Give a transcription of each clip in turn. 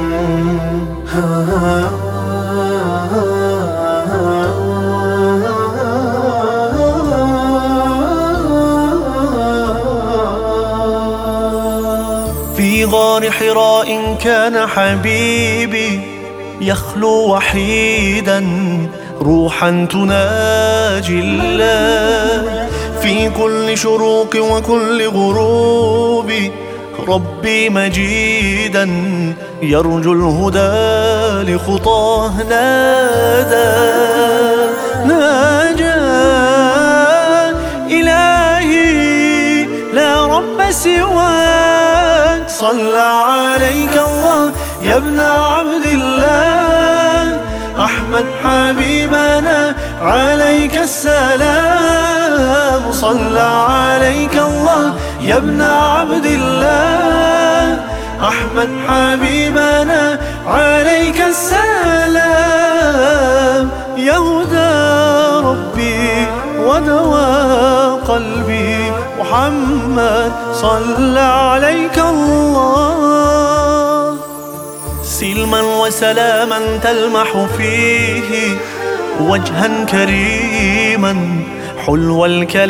في غار حراء كان حبيبي يخلو وحيدا روحا تناجي الله. في كل شروق وكل غروب ربي مجيدا يرجو الهدى لخطاه ناجى إلهي لا رب سواك. صلى عليك الله يا ابن عبد الله، أحمد حبيبنا عليك السلام. صلى عليك الله يا ابن عبد الله، أحمد حبيبنا عليك السلام. يا هدى ربي ودواء قلبي محمد صلى عليك الله. سلما وسلاما تلمح فيه وجها كريما حلو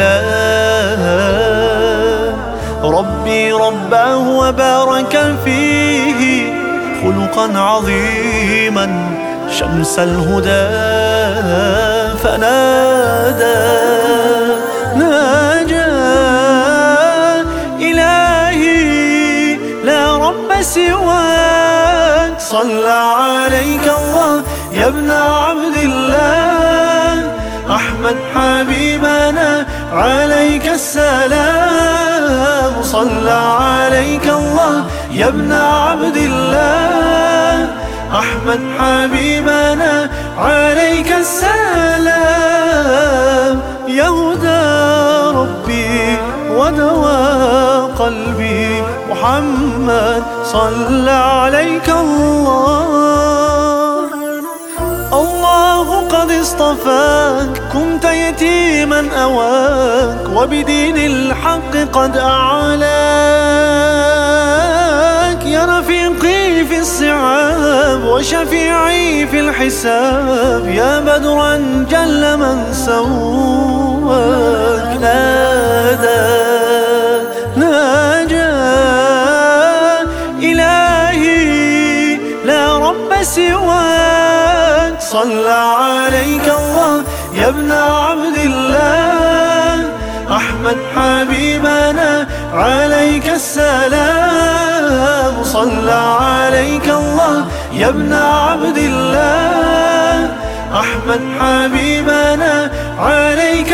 الكلام. ربي رباه وبارك فيه خلقا عظيما شمس الهدى ناجى إلهي لا رب سواك. صلى عليك الله يا ابن عبد الله، أحمد حبيبنا عليك السلام. صلى عليك الله يا ابن عبد الله، أحمد حبيبنا عليك السلام. يا هدى ربي ودواء قلبي محمد صلى عليك الله. الله قد اصطفاك كنت يتيما أواك، وبدين الحق قد أعلاك. يا رفيقي في الصعاب وشفيعي في الحساب، يا بدرا جل من سواك. ناجى إلهي لا رب سواك. صلى عليك الله يا ابن عبد الله، أحمد حبيبنا عليك السلام. صلى عليك الله يا ابن عبد الله، أحمد حبيبنا عليك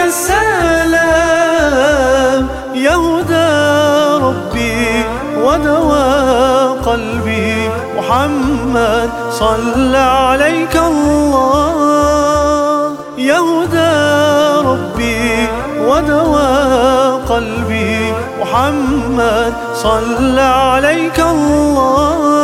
السلام. يا هدى ربي ودواء قلبي محمد صلى عليك الله. يا هدى ربي ودواء قلبي محمد صلى عليك الله.